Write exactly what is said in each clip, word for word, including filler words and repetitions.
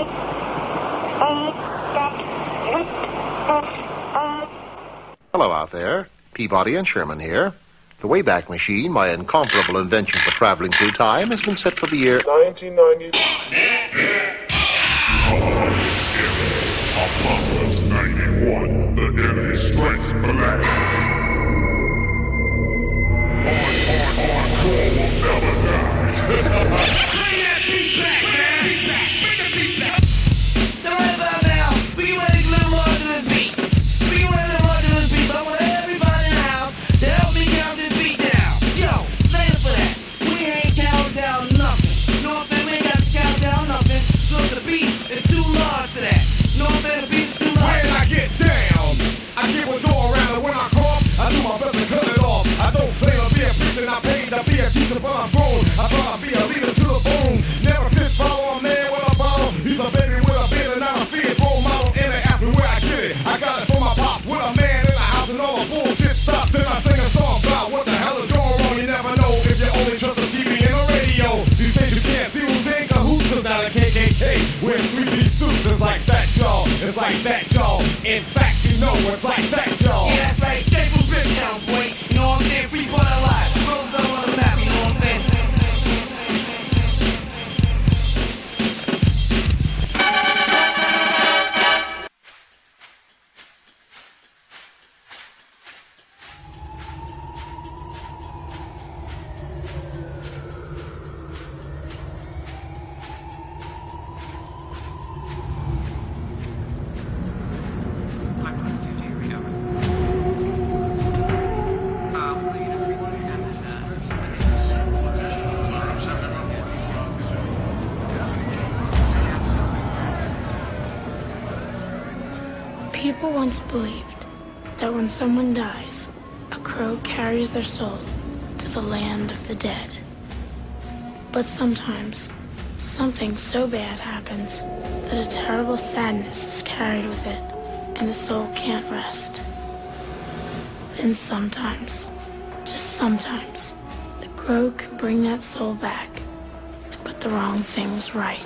Hello out there, Peabody and Sherman here. The Wayback Machine, my incomparable invention for traveling through time, has been set for the year nineteen ninety. Apocalypse ninety-one, the enemy strikes black. On, on, on, call will never die. Bring that beat back, man. Beat back. Bring the beat back. Now right about now, we can make a little more to this beat. We can make a little more to this beat, but I want everybody in the house to help me count this beat down. Yo, later for that. We ain't counting down nothing. No offense, we ain't got to count down nothing. Look, the beat is too large for that. No offense, the beat is too large. When I get down, I give a door around, and when I cough, I do my best to cut it off. I don't claim to be a preacher, I paid to be a teacher, but I'm grown. I try to be a leader to the bone. Never fit follow a man with a bottle. He's a baby with a beard and I'm a feared role model. And they ask me where I get it. I got it from my pops with a man in the house, and all the bullshit stops. And I sing a song about what the hell is going on. You never know if you only trust the T V and the radio. These days you can't see who's in cahoots, cause now the K K K wearing three-piece suits. It's like that, y'all. It's like that, y'all. In fact, you know it's like that, y'all. Yeah, that's right. Straight from Bridgetown, boy. You know what I'm saying? Free but alive. Roosevelt on the map, you know what I'm saying? People once believed that when someone dies, a crow carries their soul to the land of the dead. But sometimes, something so bad happens that a terrible sadness is carried with it, and the soul can't rest. Then sometimes, just sometimes, the crow can bring that soul back to put the wrong things right.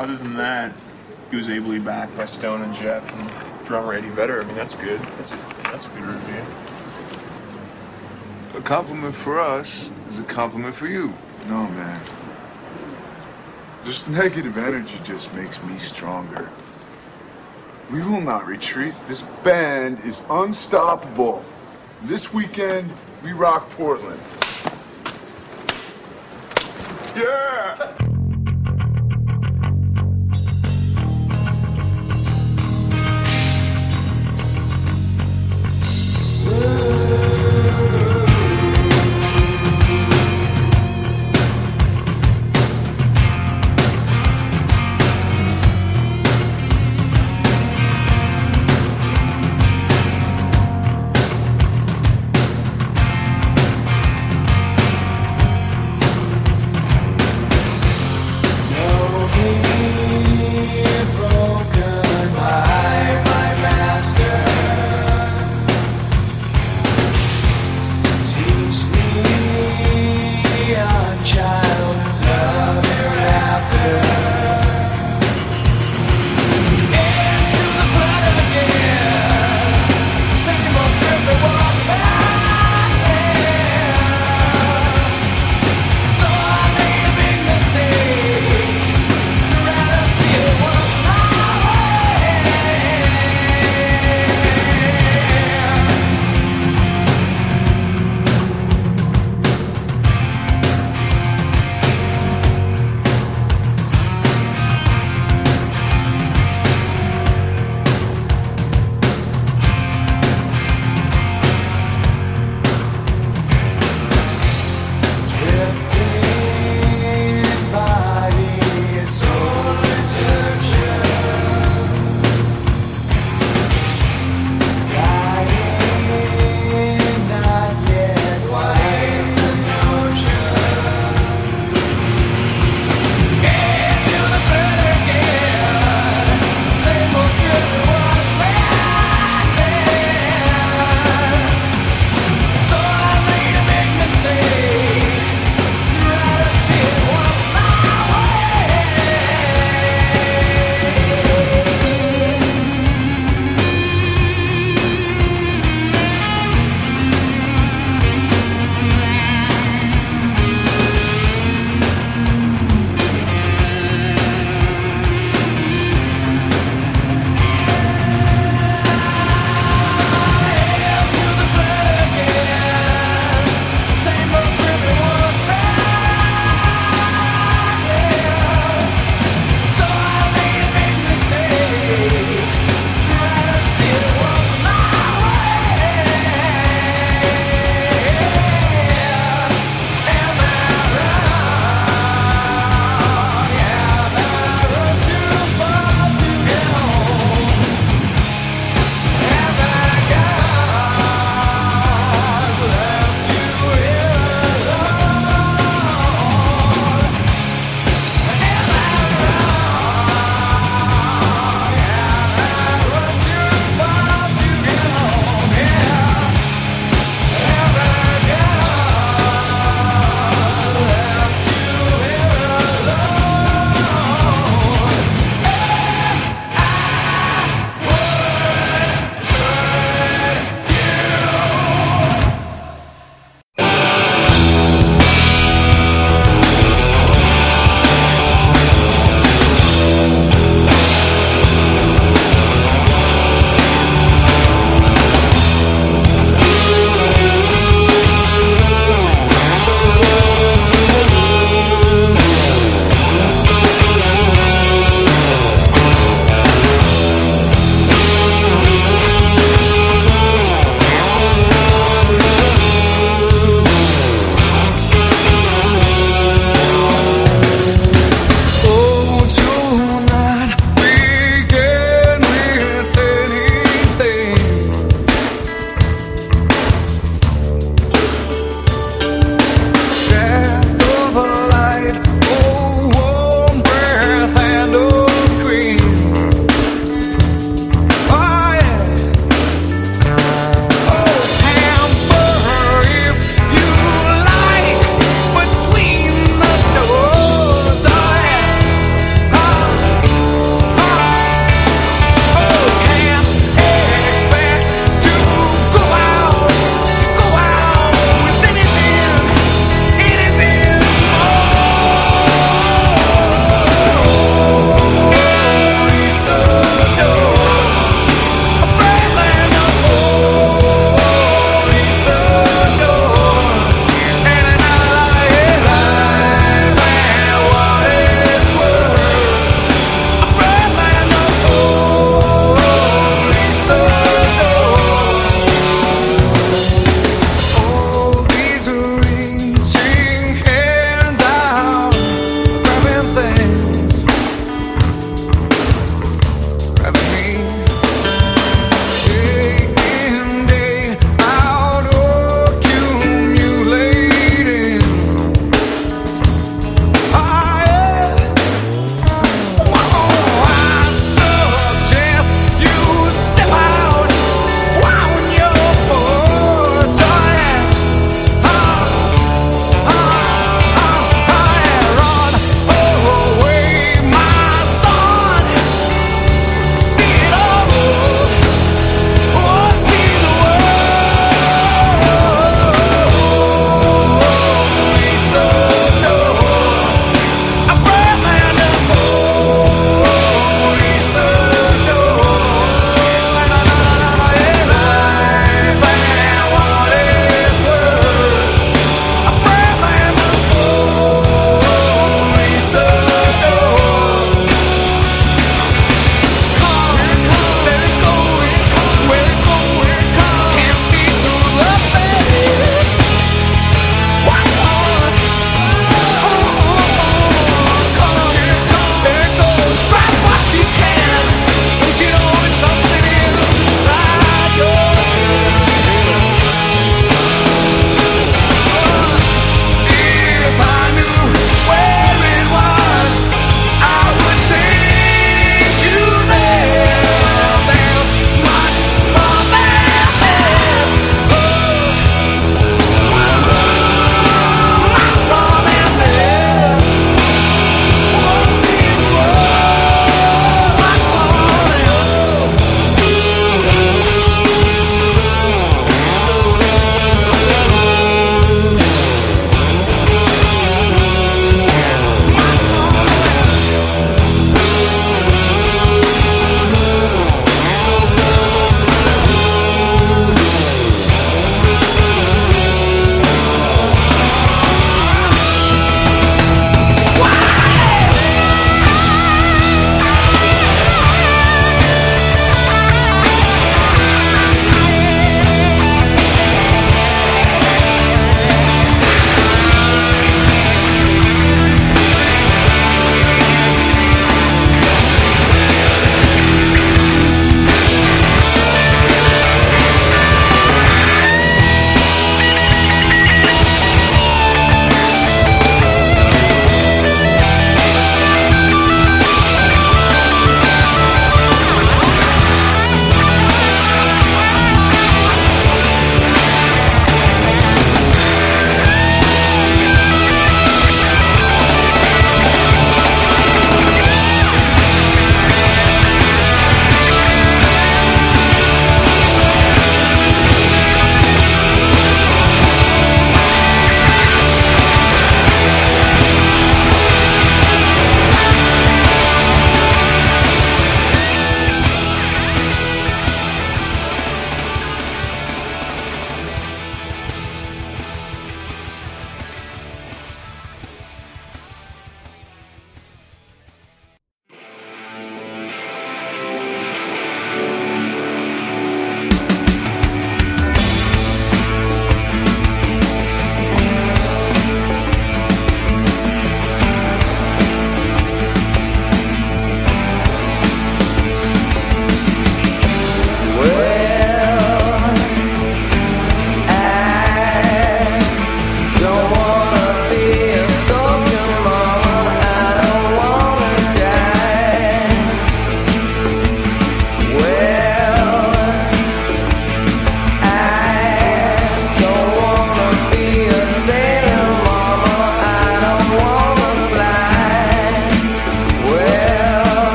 other than that, he was ably backed by Stone and Jeff and drummer Eddie Vedder. I mean, that's good. That's that's a good review. A compliment for us is a compliment for you. No, man. This negative energy just makes me stronger. We will not retreat. This band is unstoppable. This weekend, we rock Portland. Yeah!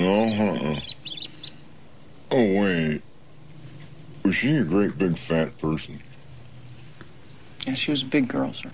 No, uh-uh. Oh, wait. Was she a great big fat person? Yeah, she was a big girl, sir.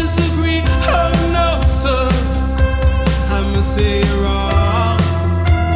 Say you're wrong.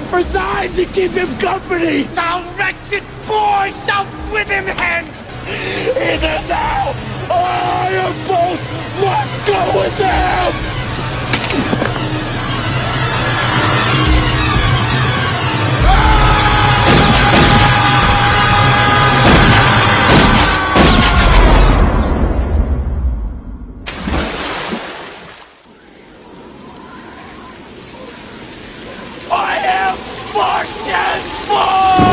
for thine to keep him company. Thou wretched boy shalt with him hence. Either thou or I or both must go with him. I am forgetful!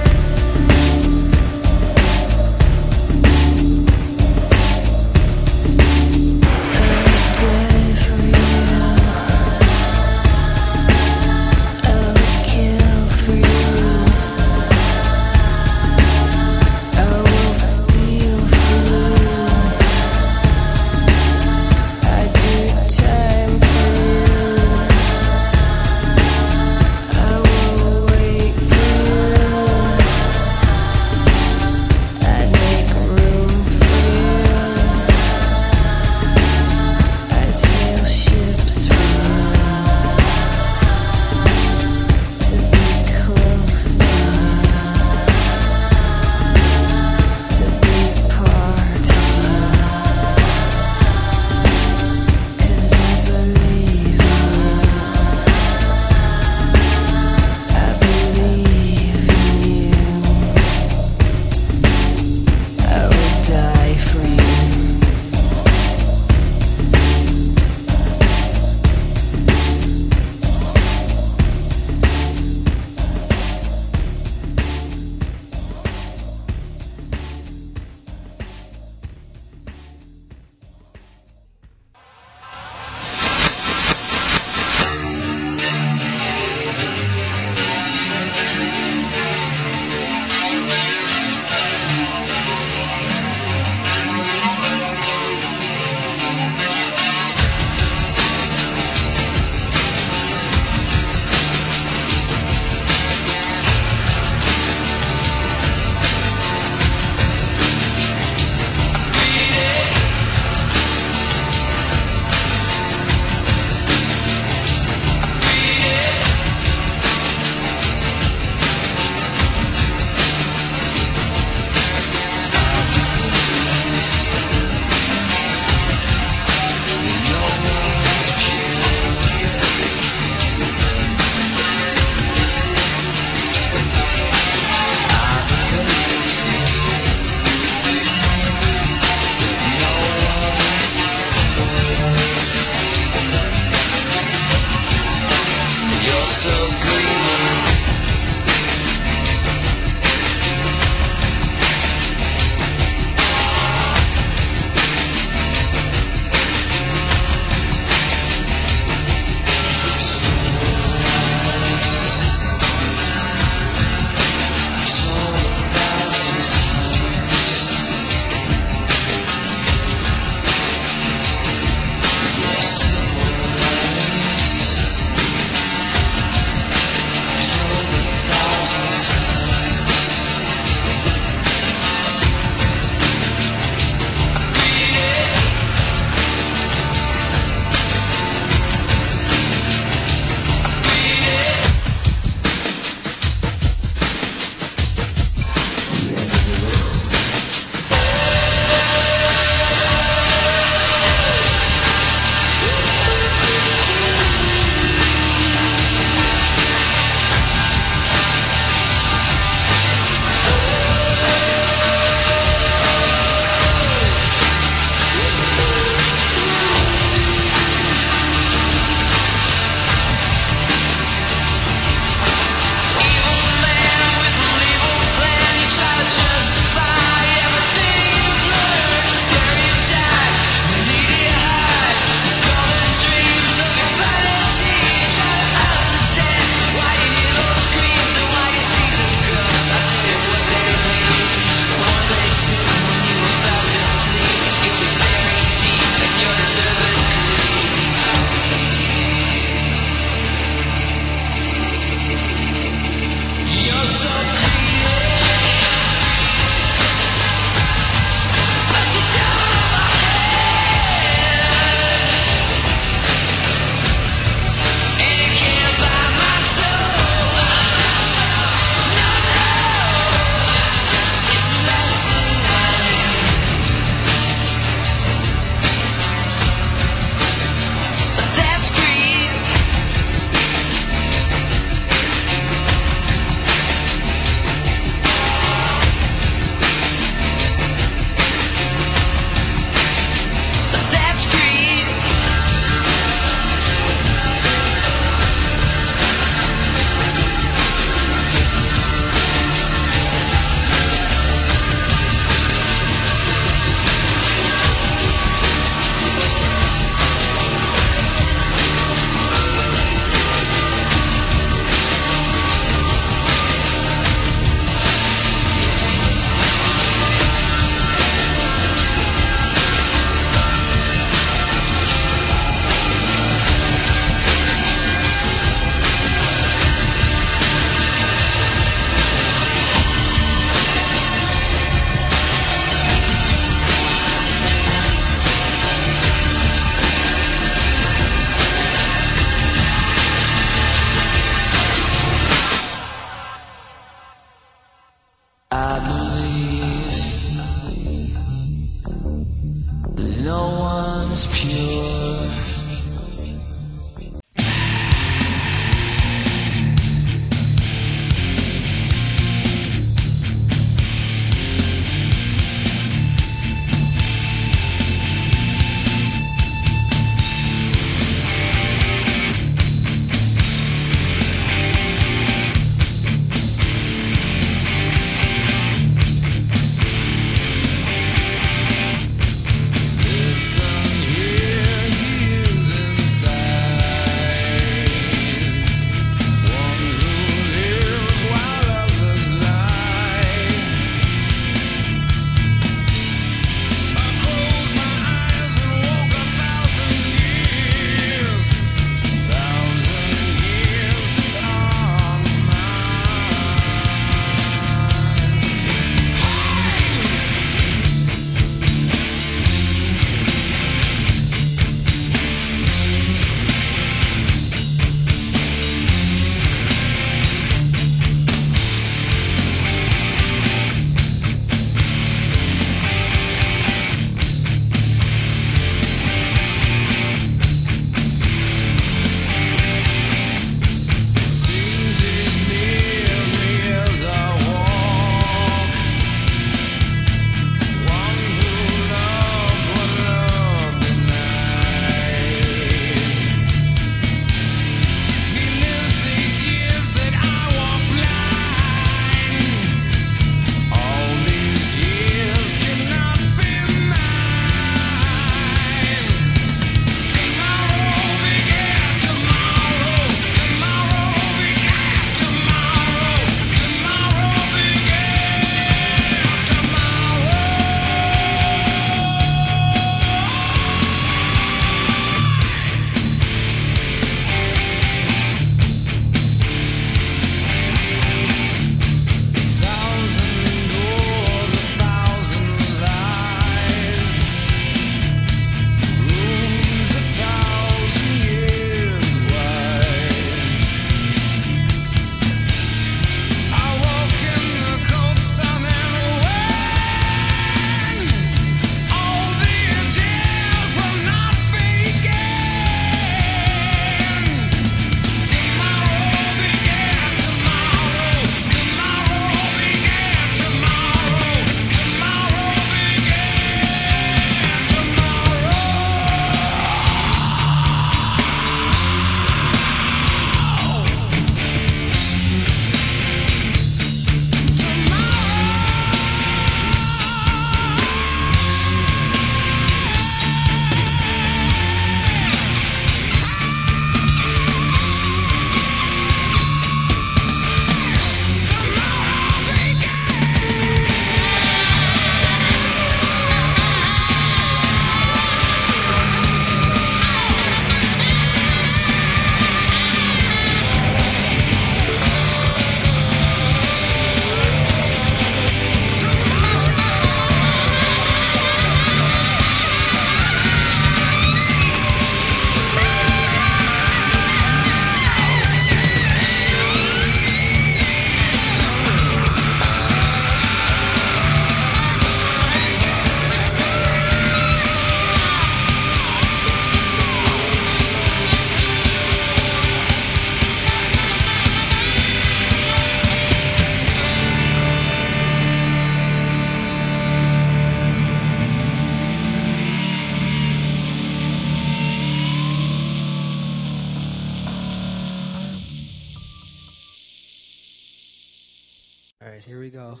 right, here we go.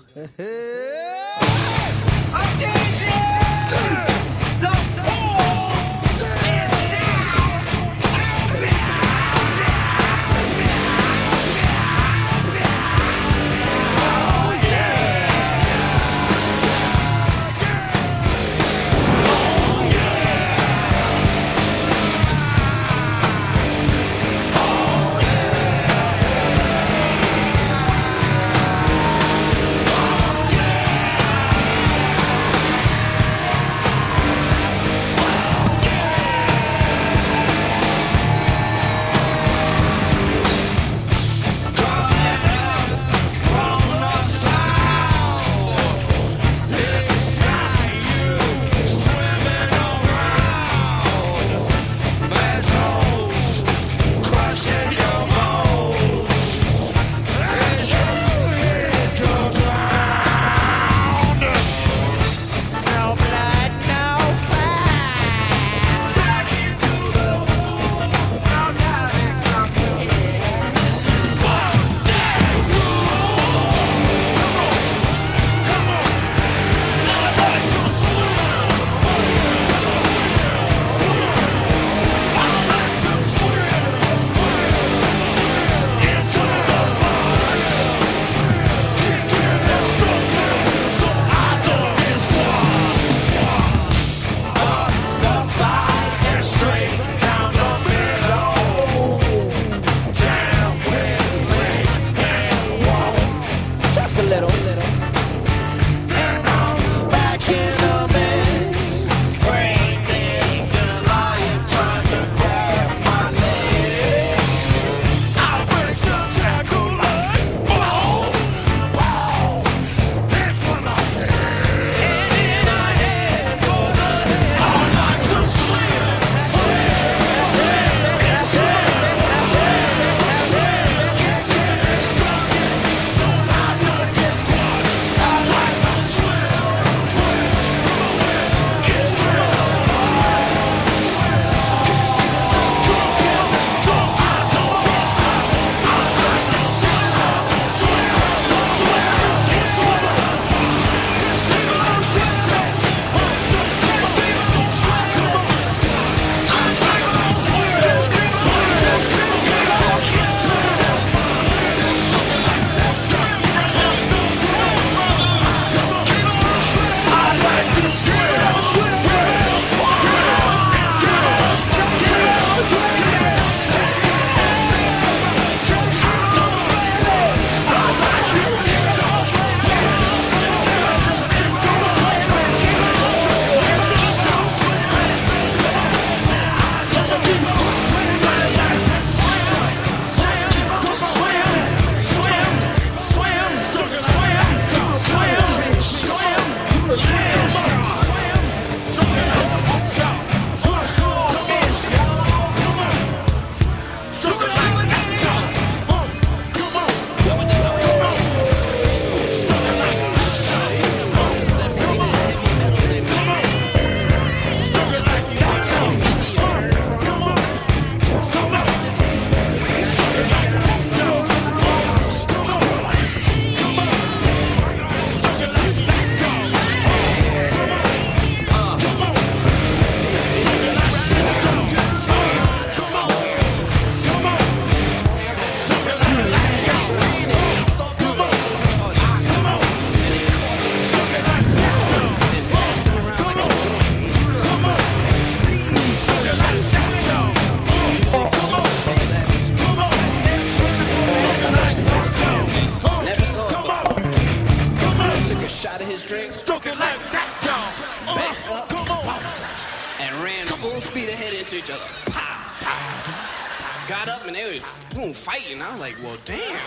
Got up and they was boom, fighting. I was like, well, damn.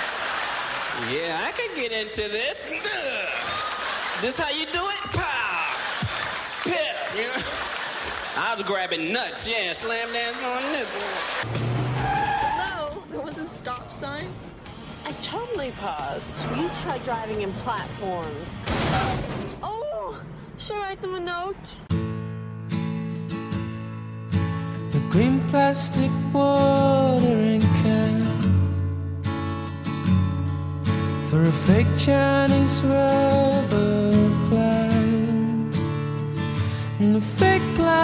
Yeah, I could get into this. This how you do it? Pow! Pip, you know? I was grabbing nuts, yeah, slam dancing on this. Hello, there was a stop sign. I totally paused. You try driving in platforms. Oh, should I write them a note? The green plastic watering can for for a fake Chinese rubber plant and a fake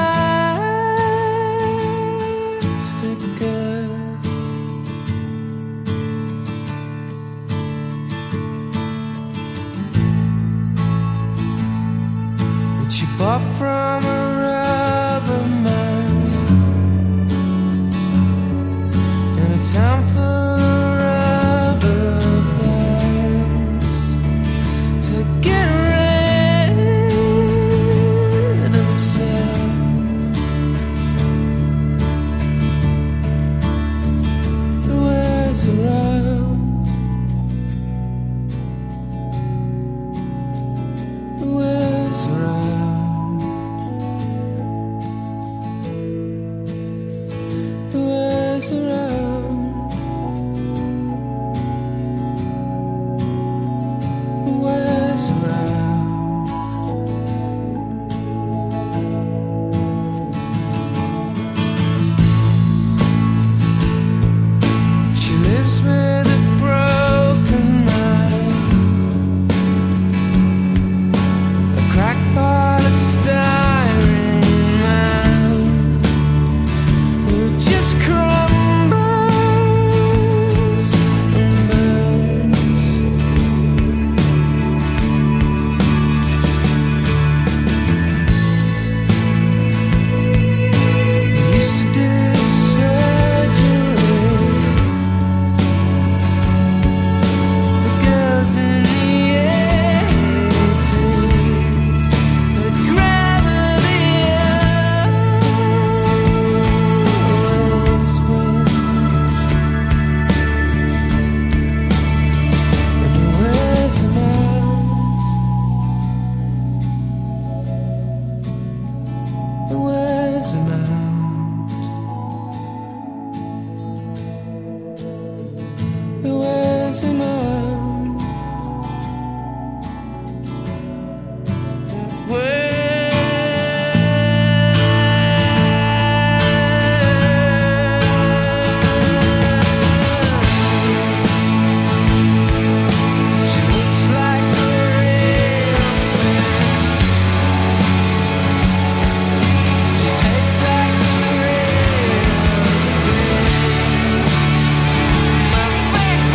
plastic girl. And she bought from a rubber man in a town full of rubber plants to get rid of itself. It wears around. It wears around. It wears around. It wears around. She lives with a broken mind, a crackpot of styrene man who just crumbles and burns. Used to do surgery for girls in the eighties, but gravity always wins, and it wears them out. It wears them out. It wears him out. It wears. She looks like a real thing. She tastes like a real thing. My fake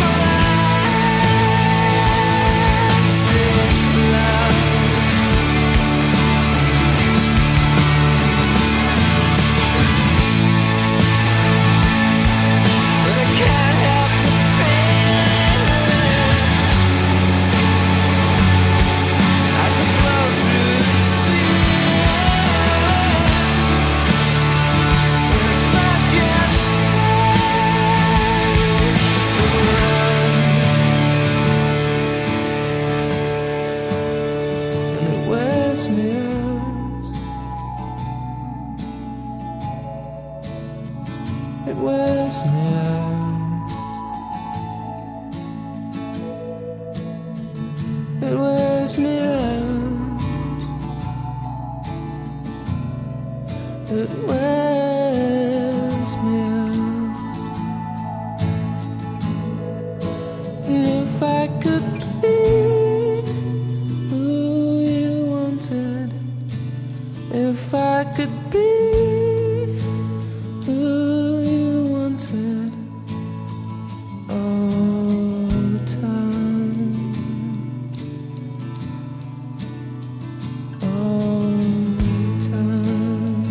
plastic love. But I can't help the feeling. I could blow through the ceiling if I just stayed around. And it wears me out. It wears me out. It wears me out. It wears me out. And if I could be who you wanted, if I could be who you wanted all the time, all the time.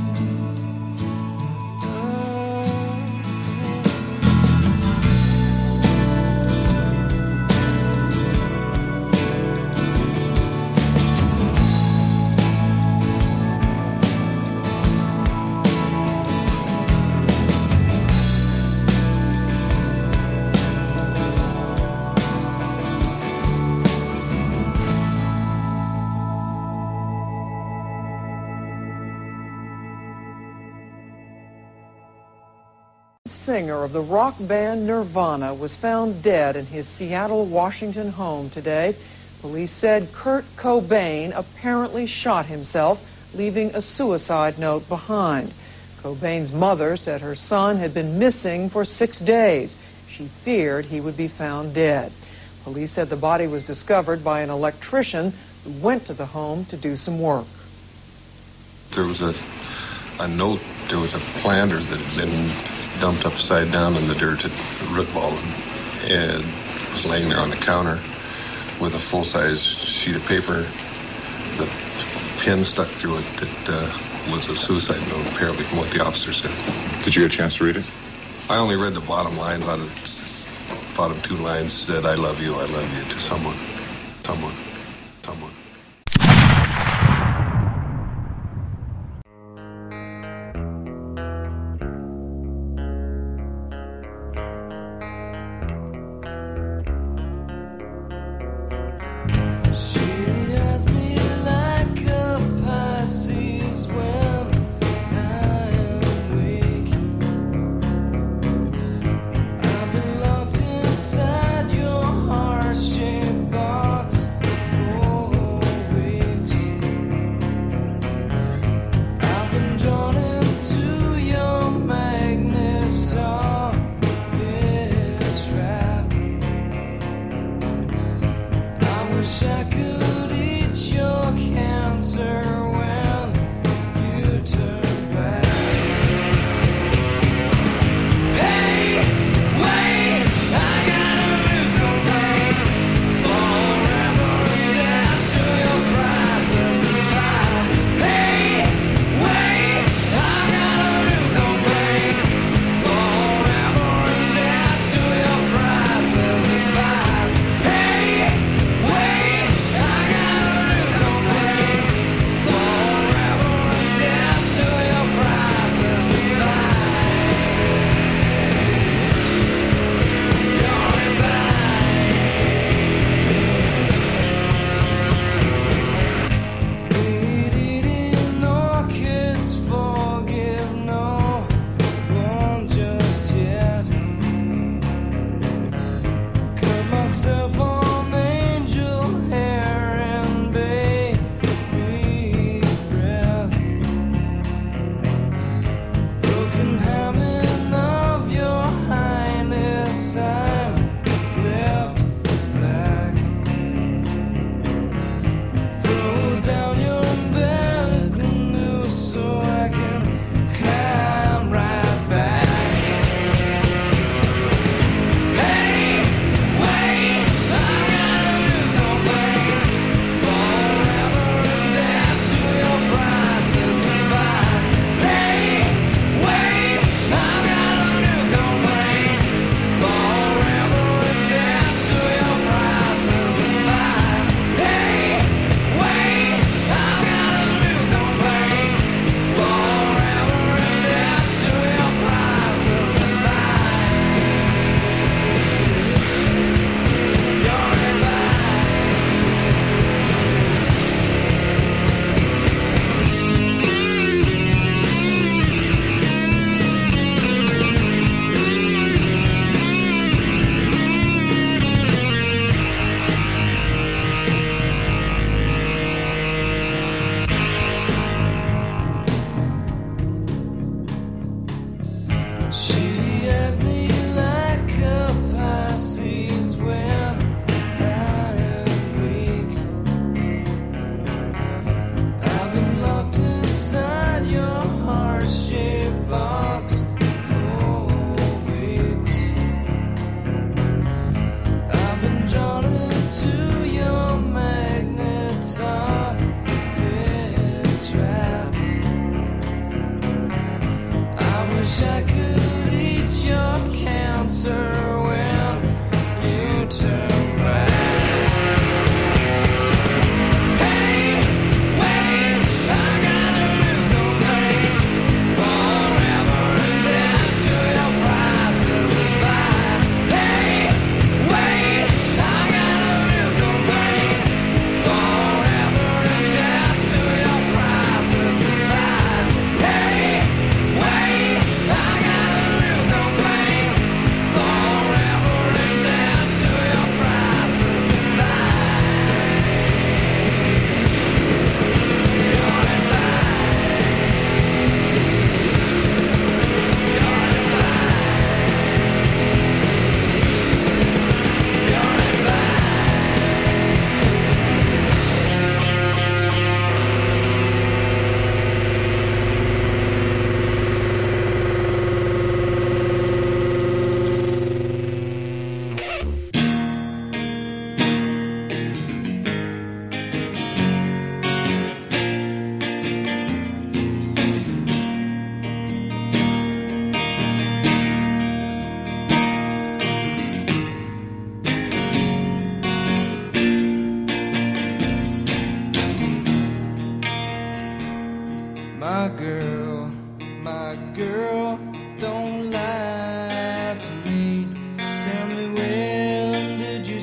Singer of the rock band Nirvana was found dead in his Seattle, Washington home today. Police said Kurt Cobain apparently shot himself, leaving a suicide note behind. Cobain's mother said her son had been missing for six days. She feared he would be found dead. Police said the body was discovered by an electrician who went to the home to do some work. There was a, a note, there was a planter that had been dumped upside down in the dirt at root ball and, and was laying there on the counter with a full-size sheet of paper, the pin stuck through it that uh, was a suicide note, apparently, from what the officer said. Did you get a chance to read it? I only read the bottom lines on it. Bottom two lines said, I love you, I love you, to someone, someone, someone.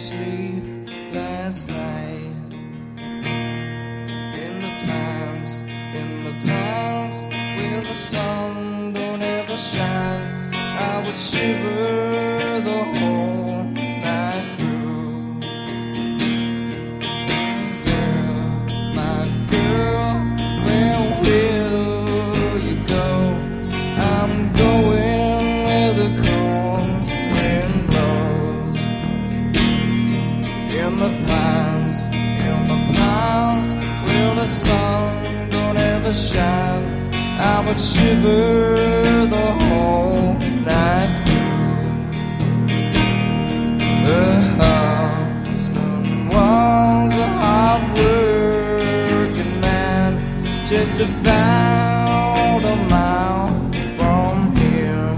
sleep last night? In the pines, in the pines, where the sun don't ever shine, I would shiver the whole night through. Girl, my girl, where will you go? I'm going where the cold wind blows. In the pines, in the pines, where the sun don't ever shine, I would shiver the whole night through. Her husband was a hard-working man, just about a mile from here.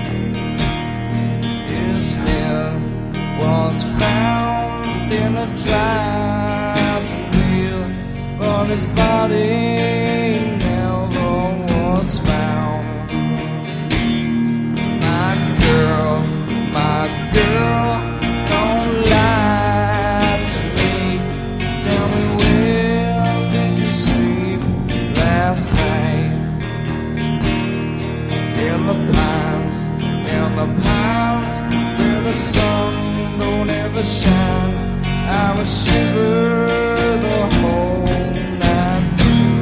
His head was found in a driving wheel, but his body never was found. My girl, my girl, don't lie to me. Tell me, where did you sleep last night? In the pines, in the pines, where the sun don't ever shine, I would shiver the whole night through.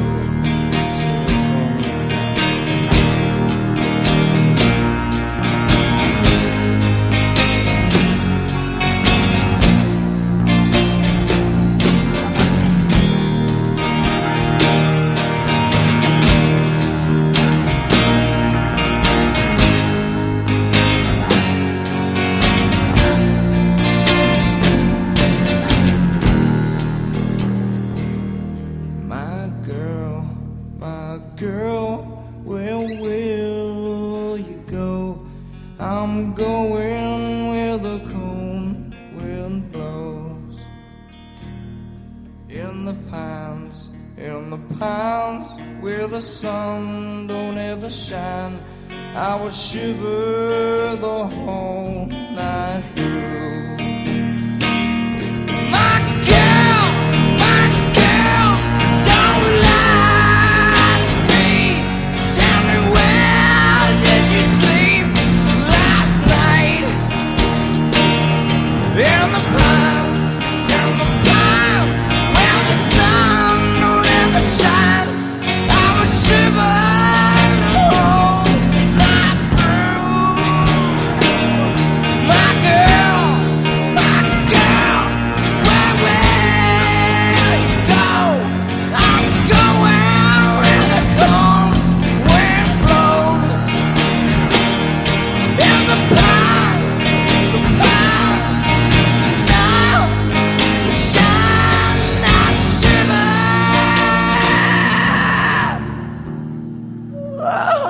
My girl, my girl, where will you go? I'm going where the cold wind blows. In the pines, in the pines, where the sun don't ever shine, I would shiver the whole night through. My girl, my girl, don't lie to me. Tell me, where did you sleep last night? In the pines, in the pines, where the sun don't ever shine, I would shiver the whole night through. My girl, my girl, where will you go? I'm going where the cold wind blows. In the pines, the pines, the sun, the shine, I shiver. Oh,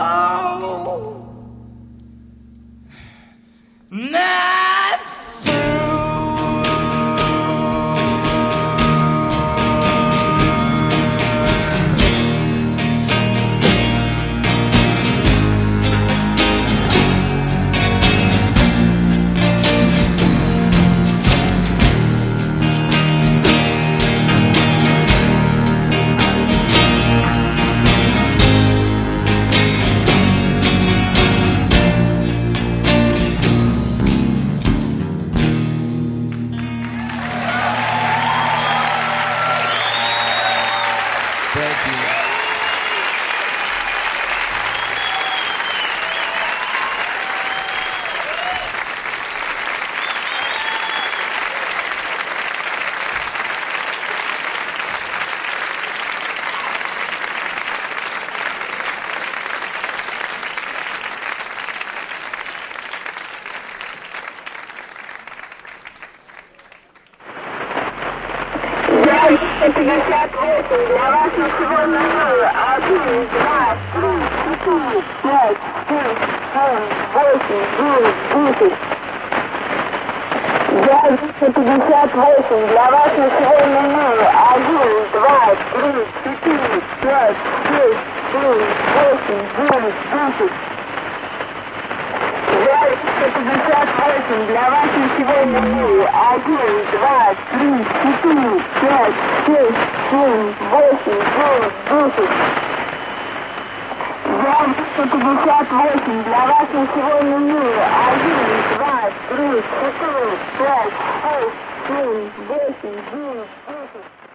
night Thank you. пятьдесят восемь. Для вас на сегодня один, два, три, четыре, пять, шесть, семь, восемь, девять, десять. Я двести пятьдесят восемь. Для вас на сегодня номер один, два, три, четыре, пять, шесть, семь, восемь, девять, десять. Я сто пятьдесят восемь для вас на сегодня в мире. Один, два, три, четыре, пять, шесть, семь, восемь, девять, десять. Вам сто пятьдесят восемь для вас на сегодня в мире. Один, два, три, четыре, пять, шесть, семь, восемь, девять, десять.